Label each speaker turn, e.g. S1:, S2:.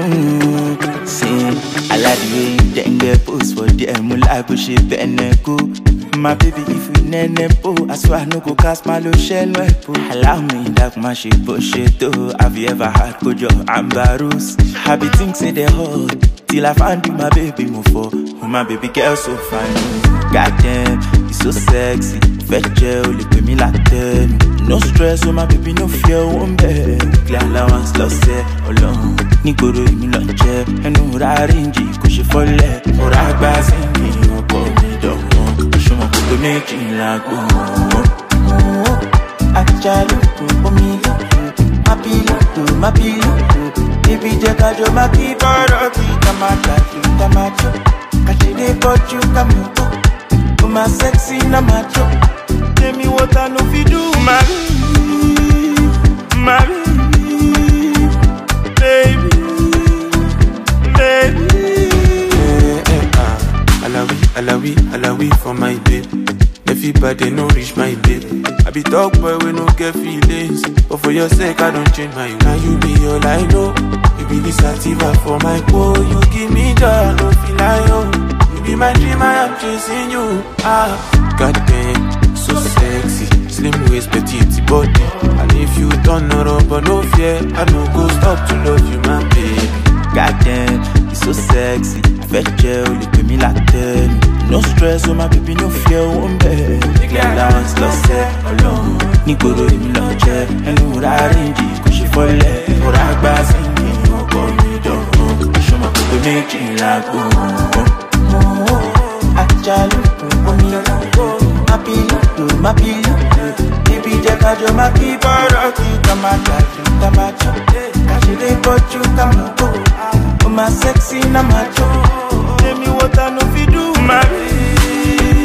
S1: See, I like the way you then get post for the emula push it beneku. My baby, if we nene po, I swear I no go cast my low shell wepo. Allow me that my shit push it too. Have you ever had kojo ambarus? Happy things say they hot till I find you, my baby move for. My baby girl so fine. Goddamn, you so sexy. Fetch only pay me like 10. No stress, oh my baby, no fear, one bed. Clear allowance, lost it, alone. Nigoro, you lunch, and no range, cushy for leg. Or I bass in me, or call me dog. Show my to make it like I child, me, my pillow, baby, Jackajo, my keeper, Tamacho, Kachide, but you come. My sexy na macho. Tell me what I know fi do, baby. Alawi for my babe. Everybody no reach my babe. I be dog boy we no get feelings, but for your sake I don't change my way. Now you be all I know. You be the sativa for my boy. You give me joy, I don't feel like you. Be my dream, I am chasing you. Goddamn, so sexy. Slim waist, petite body. And if you don't know, but no fear, I no go stop to love you, my baby. Goddamn, you so sexy. Fetch only pay me like 10. No stress, oh my baby, no fear, one bed. Clear allowance, lost it, alone. Nigoro, you lunch, and no range, cushy for leg. Or I bass in me, or call me dog. Show my people make it like my pillow, baby, Jackajo, my keeper, Tamacho, Kachide, but you come. Oh, my sexy na macho. Tell me what I know fi do, my baby.